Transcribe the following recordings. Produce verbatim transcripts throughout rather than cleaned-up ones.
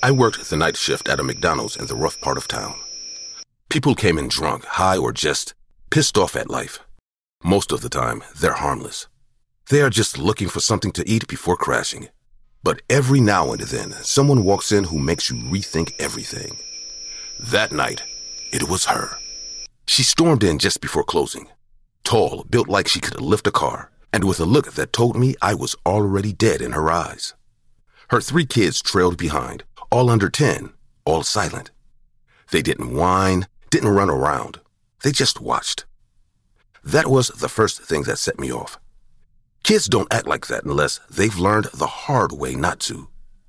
I worked the night shift at a McDonald's in the rough part of town. People came in drunk, high, or just pissed off at life. Most of the time, they're harmless. They are just looking for something to eat before crashing. But every now and then, someone walks in who makes you rethink everything. That night, it was her. She stormed in just before closing. Tall, built like she could lift a car, and with a look that told me I was already dead in her eyes. Her three kids trailed behind, all under ten, all silent. They didn't whine, didn't run around. They just watched. That was the first thing that set me off. Kids don't act like that unless they've learned the hard way not to.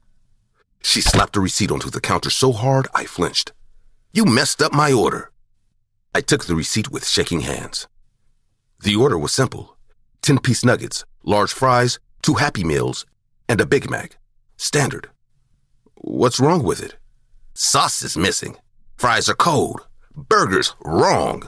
She slapped a receipt onto the counter so hard I flinched. "You messed up my order." I took the receipt with shaking hands. The order was simple. ten-piece nuggets, large fries, two Happy Meals, and a Big Mac. Standard. What's wrong with it? Sauce is missing. Fries are cold. Burgers wrong.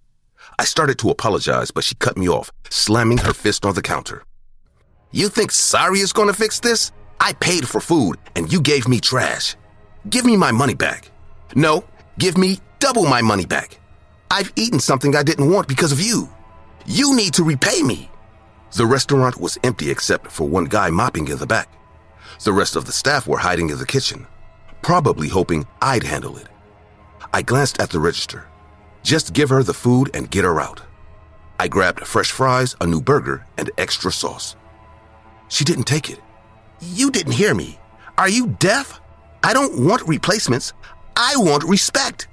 I started to apologize, but she cut me off, slamming her fist on the counter. "You think sorry is going to fix this? I paid for food, and you gave me trash. Give me my money back. No, give me double my money back. I've eaten something I didn't want because of you. You need to repay me." The restaurant was empty except for one guy mopping in the back. The rest of the staff were hiding in the kitchen, probably hoping I'd handle it. I glanced at the register. Just give her the food and get her out. I grabbed fresh fries, a new burger, and extra sauce. She didn't take it. "You didn't hear me. Are you deaf? I don't want replacements. I want respect."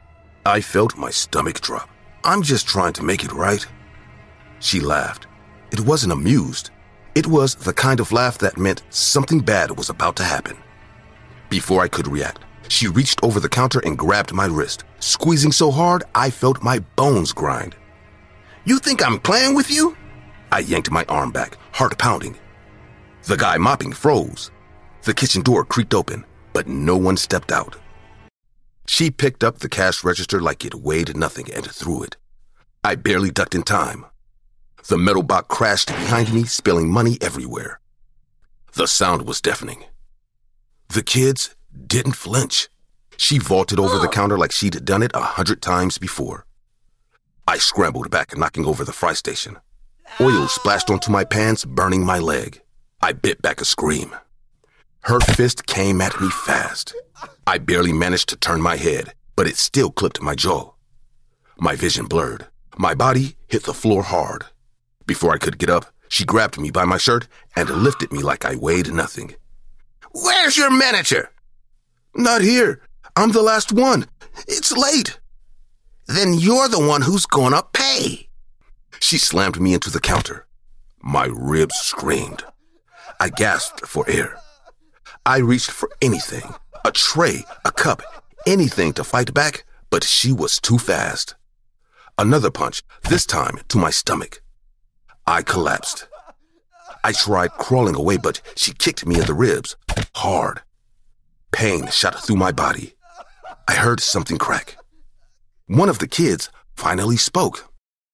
I felt my stomach drop. "I'm just trying to make it right." She laughed. It wasn't amused. It was the kind of laugh that meant something bad was about to happen. Before I could react, she reached over the counter and grabbed my wrist, squeezing so hard I felt my bones grind. "You think I'm playing with you?" I yanked my arm back, heart pounding. The guy mopping froze. The kitchen door creaked open, but no one stepped out. She picked up the cash register like it weighed nothing and threw it. I barely ducked in time. The metal box crashed behind me, spilling money everywhere. The sound was deafening. The kids didn't flinch. She vaulted over the counter like she'd done it a hundred times before. I scrambled back, knocking over the fry station. Oil splashed onto my pants, burning my leg. I bit back a scream. Her fist came at me fast. I barely managed to turn my head, but it still clipped my jaw. My vision blurred. My body hit the floor hard. Before I could get up, she grabbed me by my shirt and lifted me like I weighed nothing. "Where's your manager?" "Not here. I'm the last one. It's late." "Then you're the one who's gonna pay." She slammed me into the counter. My ribs screamed. I gasped for air. I reached for anything, a tray, a cup, anything to fight back, but she was too fast. Another punch, this time to my stomach. I collapsed. I tried crawling away, but she kicked me in the ribs, hard. Pain shot through my body. I heard something crack. One of the kids finally spoke.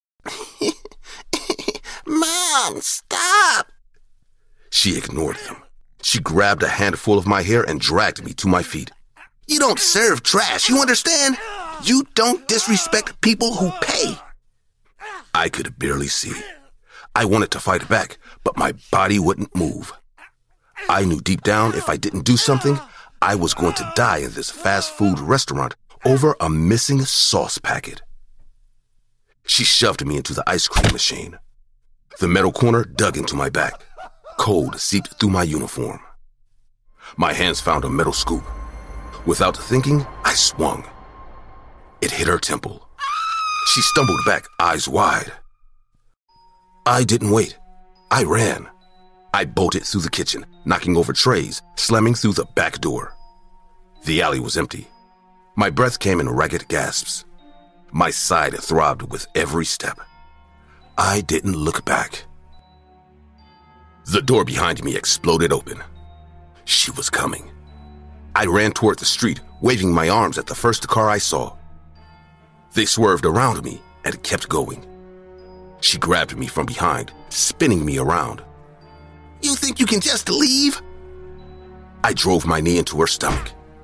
"Mom, stop!" She ignored them. She grabbed a handful of my hair and dragged me to my feet. "You don't serve trash, you understand? You don't disrespect people who pay." I could barely see. I wanted to fight back, but my body wouldn't move. I knew deep down if I didn't do something, I was going to die in this fast food restaurant over a missing sauce packet. She shoved me into the ice cream machine. The metal corner dug into my back. Cold seeped through my uniform. My hands found a metal scoop. Without thinking, I swung. It hit her temple. She stumbled back, eyes wide. I didn't wait. I ran. I bolted through the kitchen, knocking over trays, slamming through the back door. The alley was empty. My breath came in ragged gasps. My side throbbed with every step. I didn't look back. The door behind me exploded open. She was coming. I ran toward the street, waving my arms at the first car I saw. They swerved around me and kept going. She grabbed me from behind, spinning me around. "You think you can just leave?" I drove my knee into her stomach.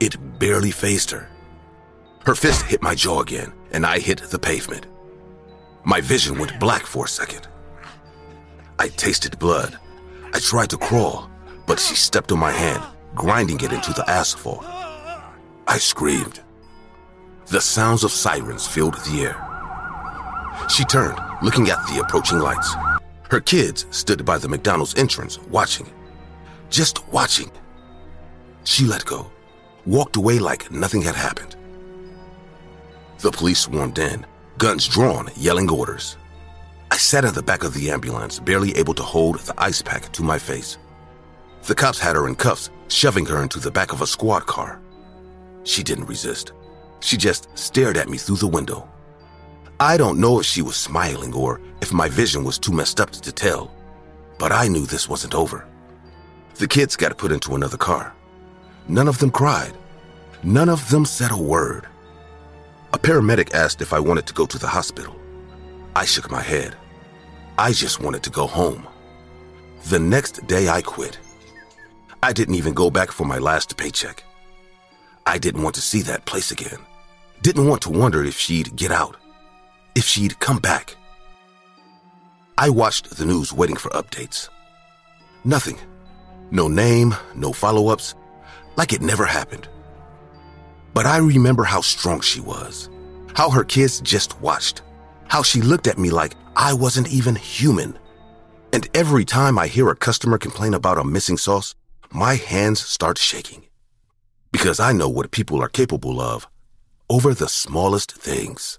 It barely fazed her. Her fist hit my jaw again, and I hit the pavement. My vision went black for a second. I tasted blood. I tried to crawl, but she stepped on my hand, grinding it into the asphalt. I screamed. The sounds of sirens filled the air. She turned, looking at the approaching lights. Her kids stood by the McDonald's entrance, watching. Just watching. She let go, walked away like nothing had happened. The police swarmed in, guns drawn, yelling orders. I sat in the back of the ambulance, barely able to hold the ice pack to my face. The cops had her in cuffs, shoving her into the back of a squad car. She didn't resist. She just stared at me through the window. I don't know if she was smiling or if my vision was too messed up to tell, but I knew this wasn't over. The kids got put into another car. None of them cried. None of them said a word. A paramedic asked if I wanted to go to the hospital. I shook my head. I just wanted to go home. The next day I quit. I didn't even go back for my last paycheck. I didn't want to see that place again. Didn't want to wonder if she'd get out, if she'd come back. I watched the news waiting for updates. Nothing. No name, no follow-ups, like it never happened. But I remember how strong she was, how her kids just watched, how she looked at me like I wasn't even human. And every time I hear a customer complain about a missing sauce, my hands start shaking. Because I know what people are capable of over the smallest things.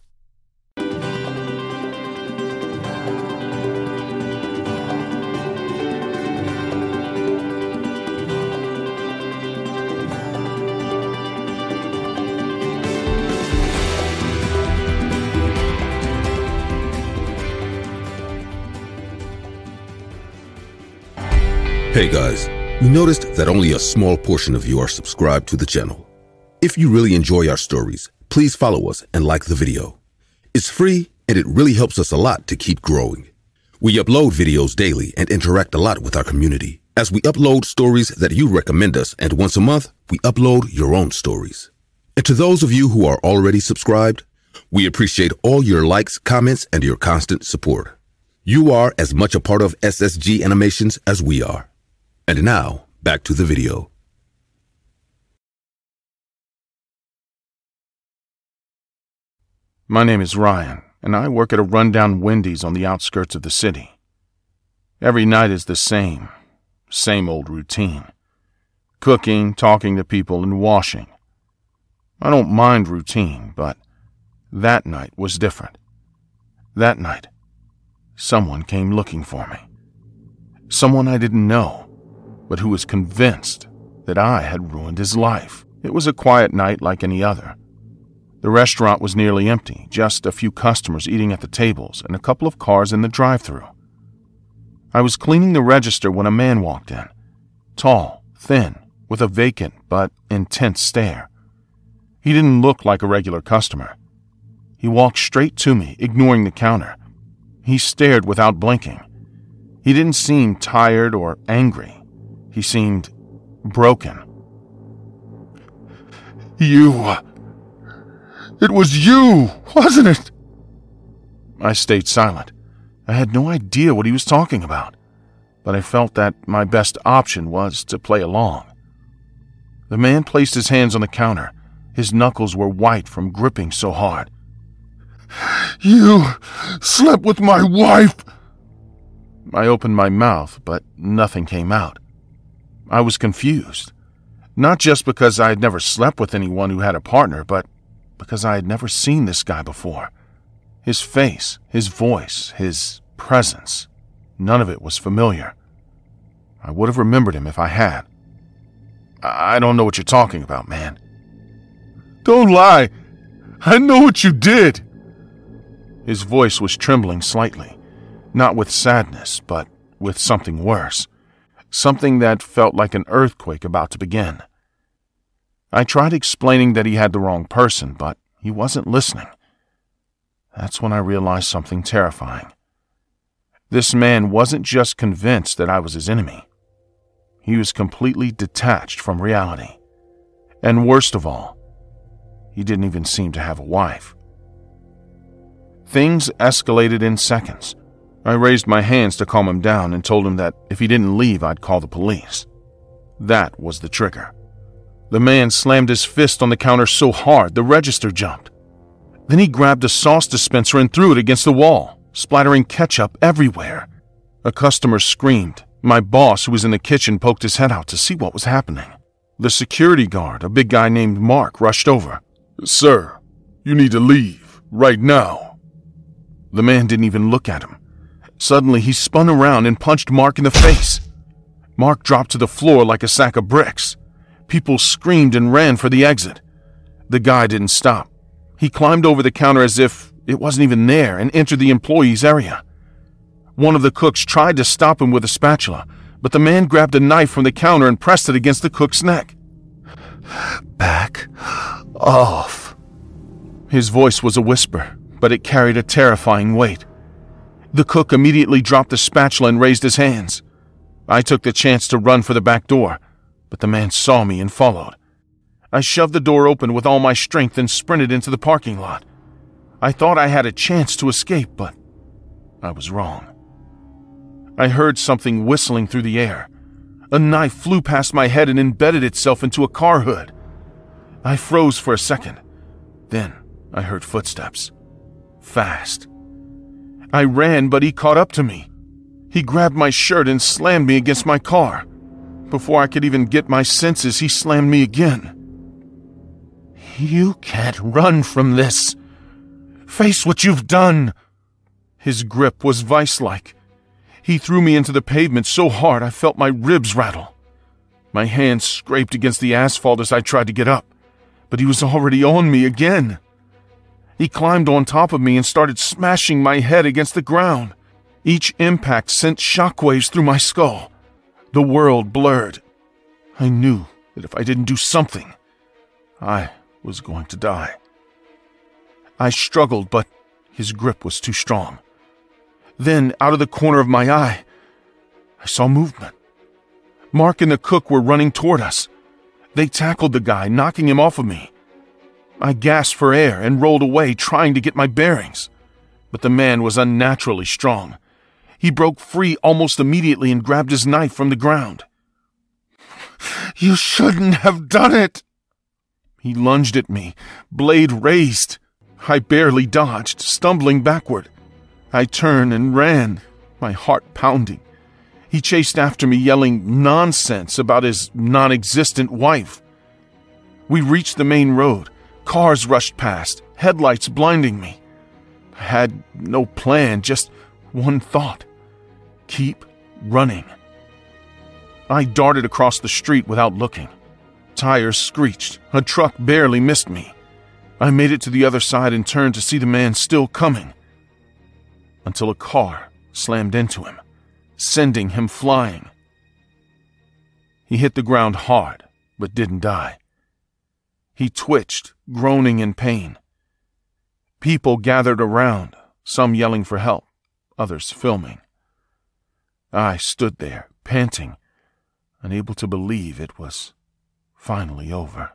Hey guys, we noticed that only a small portion of you are subscribed to the channel. If you really enjoy our stories, please follow us and like the video. It's free and it really helps us a lot to keep growing. We upload videos daily and interact a lot with our community as we upload stories that you recommend us, and once a month, we upload your own stories. And to those of you who are already subscribed, we appreciate all your likes, comments, and your constant support. You are as much a part of S S G Animations as we are. And now, back to the video. My name is Ryan, and I work at a rundown Wendy's on the outskirts of the city. Every night is the same, same old routine. Cooking, talking to people, and washing. I don't mind routine, but that night was different. That night, someone came looking for me. Someone I didn't know, but who was convinced that I had ruined his life. It was a quiet night like any other. The restaurant was nearly empty, just a few customers eating at the tables and a couple of cars in the drive-thru. I was cleaning the register when a man walked in, tall, thin, with a vacant but intense stare. He didn't look like a regular customer. He walked straight to me, ignoring the counter. He stared without blinking. He didn't seem tired or angry. He seemed broken. You... It was you, wasn't it? I stayed silent. I had no idea what he was talking about, but I felt that my best option was to play along. The man placed his hands on the counter. His knuckles were white from gripping so hard. You slept with my wife! I opened my mouth, but nothing came out. I was confused, not just because I had never slept with anyone who had a partner, but because I had never seen this guy before. His face, his voice, his presence, none of it was familiar. I would have remembered him if I had. I don't know what you're talking about, man. Don't lie. I know what you did. His voice was trembling slightly, not with sadness, but with something worse. Something that felt like an earthquake about to begin. I tried explaining that he had the wrong person, but he wasn't listening. That's when I realized something terrifying. This man wasn't just convinced that I was his enemy. He was completely detached from reality. And worst of all, he didn't even seem to have a wife. Things escalated in seconds. I raised my hands to calm him down and told him that if he didn't leave, I'd call the police. That was the trigger. The man slammed his fist on the counter so hard the register jumped. Then he grabbed a sauce dispenser and threw it against the wall, splattering ketchup everywhere. A customer screamed. My boss, who was in the kitchen, poked his head out to see what was happening. The security guard, a big guy named Mark, rushed over. "Sir, you need to leave, right now." The man didn't even look at him. Suddenly, he spun around and punched Mark in the face. Mark dropped to the floor like a sack of bricks. People screamed and ran for the exit. The guy didn't stop. He climbed over the counter as if it wasn't even there and entered the employees' area. One of the cooks tried to stop him with a spatula, but the man grabbed a knife from the counter and pressed it against the cook's neck. "Back off." His voice was a whisper, but it carried a terrifying weight. The cook immediately dropped the spatula and raised his hands. I took the chance to run for the back door, but the man saw me and followed. I shoved the door open with all my strength and sprinted into the parking lot. I thought I had a chance to escape, but I was wrong. I heard something whistling through the air. A knife flew past my head and embedded itself into a car hood. I froze for a second. Then I heard footsteps. Fast. I ran, but he caught up to me. He grabbed my shirt and slammed me against my car. Before I could even get my senses, he slammed me again. "You can't run from this. Face what you've done." His grip was vice-like. He threw me into the pavement so hard I felt my ribs rattle. My hands scraped against the asphalt as I tried to get up, but he was already on me again. He climbed on top of me and started smashing my head against the ground. Each impact sent shockwaves through my skull. The world blurred. I knew that if I didn't do something, I was going to die. I struggled, but his grip was too strong. Then, out of the corner of my eye, I saw movement. Mark and the cook were running toward us. They tackled the guy, knocking him off of me. I gasped for air and rolled away, trying to get my bearings. But the man was unnaturally strong. He broke free almost immediately and grabbed his knife from the ground. "You shouldn't have done it!" He lunged at me, blade raised. I barely dodged, stumbling backward. I turned and ran, my heart pounding. He chased after me, yelling nonsense about his non-existent wife. We reached the main road. Cars rushed past, headlights blinding me. I had no plan, just one thought. Keep running. I darted across the street without looking. Tires screeched. A truck barely missed me. I made it to the other side and turned to see the man still coming. Until a car slammed into him, sending him flying. He hit the ground hard, but didn't die. He twitched, groaning in pain. People gathered around, some yelling for help, others filming. I stood there, panting, unable to believe it was finally over.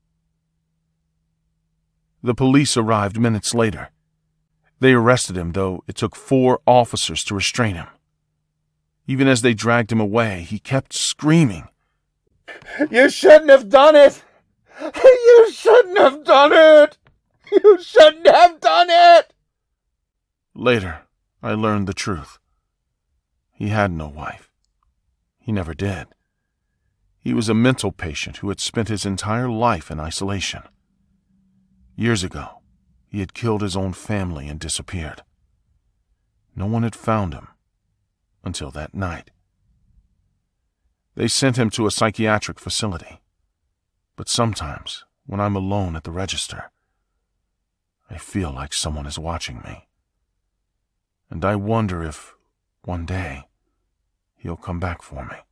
The police arrived minutes later. They arrested him, though it took four officers to restrain him. Even as they dragged him away, he kept screaming, "You shouldn't have done it! You shouldn't have done it! You shouldn't have done it!" Later, I learned the truth. He had no wife. He never did. He was a mental patient who had spent his entire life in isolation. Years ago, he had killed his own family and disappeared. No one had found him until that night. They sent him to a psychiatric facility. But sometimes, when I'm alone at the register, I feel like someone is watching me. And I wonder if, one day, he'll come back for me.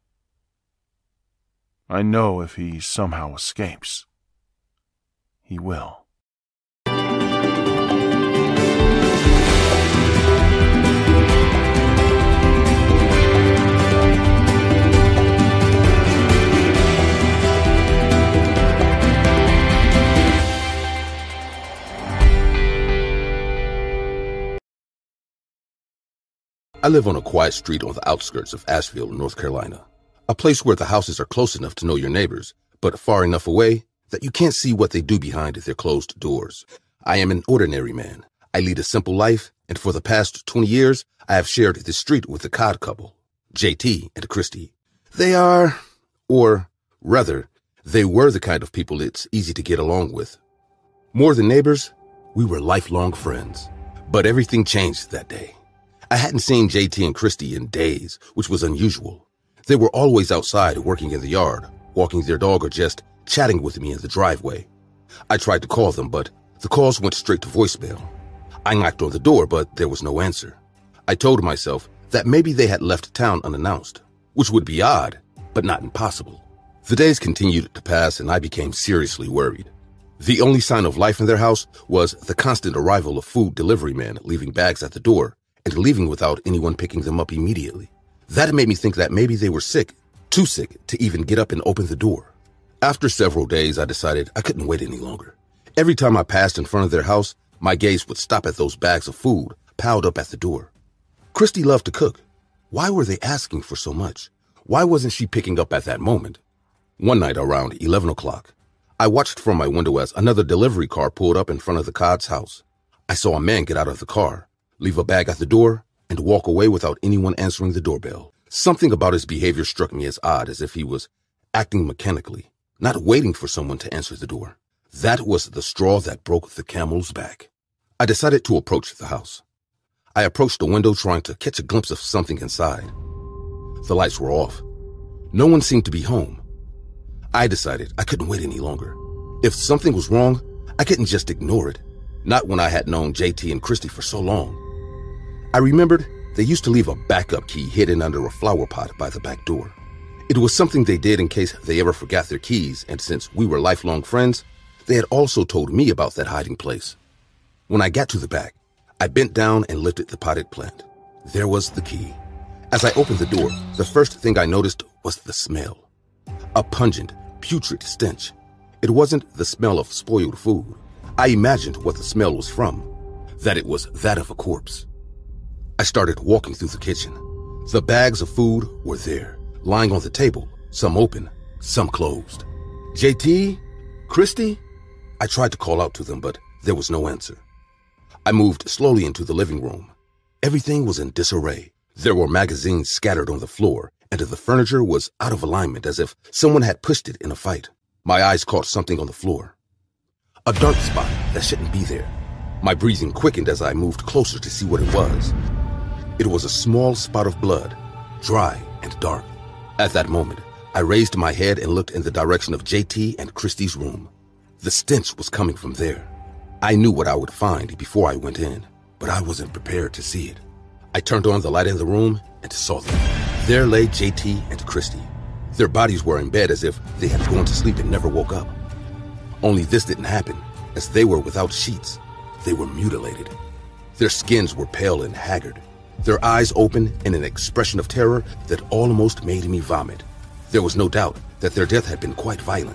I know if he somehow escapes, he will. I live on a quiet street on the outskirts of Asheville, North Carolina. A place where the houses are close enough to know your neighbors, but far enough away that you can't see what they do behind their closed doors. I am an ordinary man. I lead a simple life, and for the past twenty years, I have shared this street with the Codd couple, J T and Christy. They are, or rather, they were the kind of people it's easy to get along with. More than neighbors, we were lifelong friends. But everything changed that day. I hadn't seen J T and Christy in days, which was unusual. They were always outside working in the yard, walking their dog, or just chatting with me in the driveway. I tried to call them, but the calls went straight to voicemail. I knocked on the door, but there was no answer. I told myself that maybe they had left town unannounced, which would be odd, but not impossible. The days continued to pass, and I became seriously worried. The only sign of life in their house was the constant arrival of food delivery men leaving bags at the door and leaving without anyone picking them up immediately. That made me think that maybe they were sick, too sick to even get up and open the door. After several days, I decided I couldn't wait any longer. Every time I passed in front of their house, my gaze would stop at those bags of food piled up at the door. Christy loved to cook. Why were they asking for so much? Why wasn't she picking up at that moment? One night around eleven o'clock, I watched from my window as another delivery car pulled up in front of the Codd's house. I saw a man get out of the car, leave a bag at the door, and walk away without anyone answering the doorbell. Something about his behavior struck me as odd, as if he was acting mechanically, not waiting for someone to answer the door. That was the straw that broke the camel's back. I decided to approach the house. I approached the window trying to catch a glimpse of something inside. The lights were off. No one seemed to be home. I decided I couldn't wait any longer. If something was wrong, I couldn't just ignore it, not when I had known J T and Christy for so long. I remembered they used to leave a backup key hidden under a flower pot by the back door. It was something they did in case they ever forgot their keys, and since we were lifelong friends, they had also told me about that hiding place. When I got to the back, I bent down and lifted the potted plant. There was the key. As I opened the door, the first thing I noticed was the smell. A pungent, putrid stench. It wasn't the smell of spoiled food. I imagined what the smell was from, that it was that of a corpse. I started walking through the kitchen. The bags of food were there, lying on the table, some open, some closed. J T? Christy? I tried to call out to them, but there was no answer. I moved slowly into the living room. Everything was in disarray. There were magazines scattered on the floor, and the furniture was out of alignment as if someone had pushed it in a fight. My eyes caught something on the floor. A dark spot that shouldn't be there. My breathing quickened as I moved closer to see what it was. It was a small spot of blood, dry and dark. At that moment, I raised my head and looked in the direction of J T and Christy's room. The stench was coming from there. I knew what I would find before I went in, but I wasn't prepared to see it. I turned on the light in the room and saw them. There lay J T and Christy. Their bodies were in bed as if they had gone to sleep and never woke up. Only this didn't happen, as they were without sheets. They were mutilated. Their skins were pale and haggard, their eyes open in an expression of terror that almost made me vomit. There was no doubt that their death had been quite violent.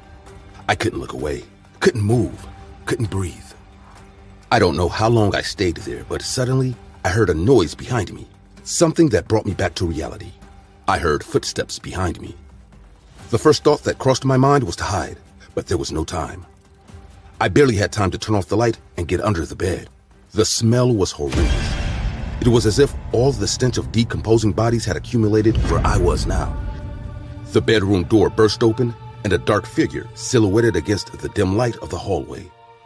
I couldn't look away, couldn't move, couldn't breathe. I don't know how long I stayed there, but suddenly I heard a noise behind me, something that brought me back to reality. I heard footsteps behind me. The first thought that crossed my mind was to hide, but there was no time. I barely had time to turn off the light and get under the bed. The smell was horrendous. It was as if all the stench of decomposing bodies had accumulated where I was now. The bedroom door burst open, and a dark figure silhouetted against the dim light of the hallway.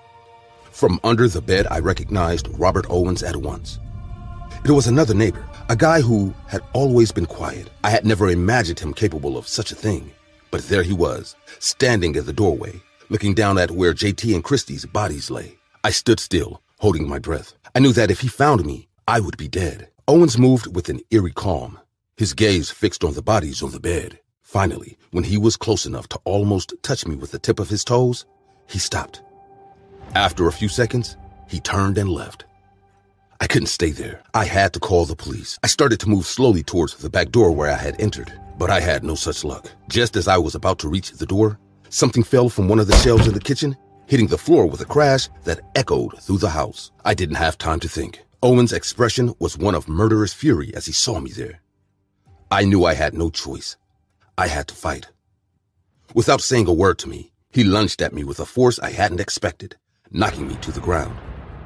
From under the bed, I recognized Robert Owens at once. It was another neighbor, a guy who had always been quiet. I had never imagined him capable of such a thing. But there he was, standing at the doorway, looking down at where J T and Christy's bodies lay. I stood still, holding my breath. I knew that if he found me, I would be dead. Owens moved with an eerie calm, his gaze fixed on the bodies on the bed. Finally, when he was close enough to almost touch me with the tip of his toes, he stopped. After a few seconds, he turned and left. I couldn't stay there. I had to call the police. I started to move slowly towards the back door where I had entered, but I had no such luck. Just as I was about to reach the door, something fell from one of the shelves in the kitchen, hitting the floor with a crash that echoed through the house. I didn't have time to think. Owens' expression was one of murderous fury as he saw me there. I knew I had no choice. I had to fight. Without saying a word to me, he lunged at me with a force I hadn't expected, knocking me to the ground.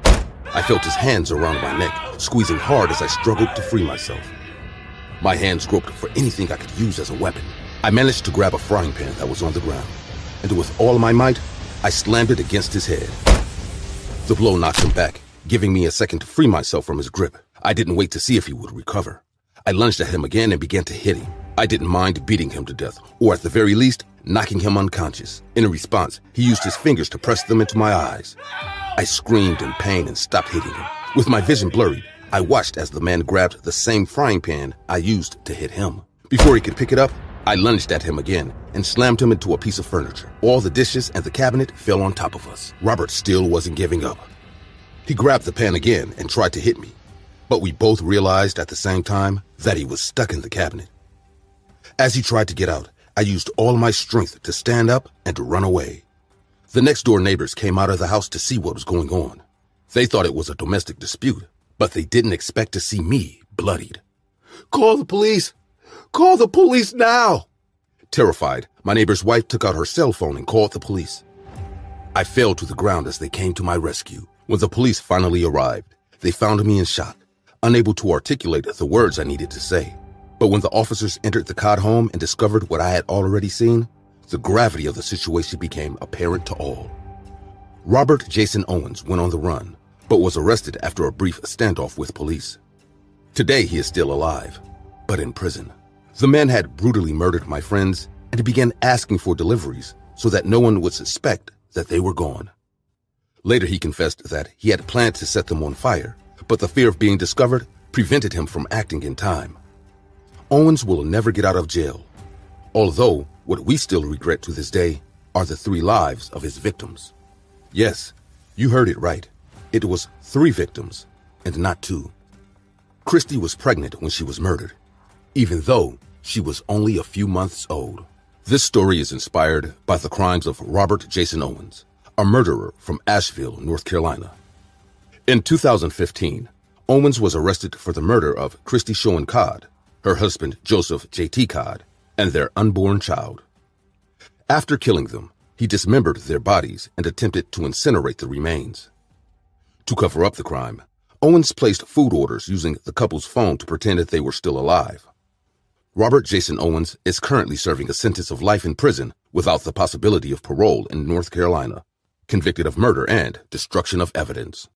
I felt his hands around my neck, squeezing hard as I struggled to free myself. My hands groped for anything I could use as a weapon. I managed to grab a frying pan that was on the ground, and with all my might, I slammed it against his head. The blow knocked him back, giving me a second to free myself from his grip. I didn't wait to see if he would recover. I lunged at him again and began to hit him. I didn't mind beating him to death, or at the very least, knocking him unconscious. In response, he used his fingers to press them into my eyes. I screamed in pain and stopped hitting him. With my vision blurry, I watched as the man grabbed the same frying pan I used to hit him. Before he could pick it up, I lunged at him again and slammed him into a piece of furniture. All the dishes and the cabinet fell on top of us. Robert still wasn't giving up. He grabbed the pan again and tried to hit me, but we both realized at the same time that he was stuck in the cabinet. As he tried to get out, I used all my strength to stand up and to run away. The next door neighbors came out of the house to see what was going on. They thought it was a domestic dispute, but they didn't expect to see me bloodied. "Call the police! Call the police now!" Terrified, my neighbor's wife took out her cell phone and called the police. I fell to the ground as they came to my rescue. When the police finally arrived, they found me in shock, unable to articulate the words I needed to say. But when the officers entered the Codd home and discovered what I had already seen, the gravity of the situation became apparent to all. Robert Jason Owens went on the run, but was arrested after a brief standoff with police. Today he is still alive, but in prison. The man had brutally murdered my friends, and he began asking for deliveries so that no one would suspect that they were gone. Later he confessed that he had planned to set them on fire, but the fear of being discovered prevented him from acting in time. Owens will never get out of jail, although what we still regret to this day are the three lives of his victims. Yes, you heard it right. It was three victims, and not two. Christy was pregnant when she was murdered, even though she was only a few months old. This story is inspired by the crimes of Robert Jason Owens, a murderer from Asheville, North Carolina. In two thousand fifteen, Owens was arrested for the murder of Christy Schoen Codd, her husband Joseph J T Codd, and their unborn child. After killing them, he dismembered their bodies and attempted to incinerate the remains. To cover up the crime, Owens placed food orders using the couple's phone to pretend that they were still alive. Robert Jason Owens is currently serving a sentence of life in prison without the possibility of parole in North Carolina, convicted of murder and destruction of evidence.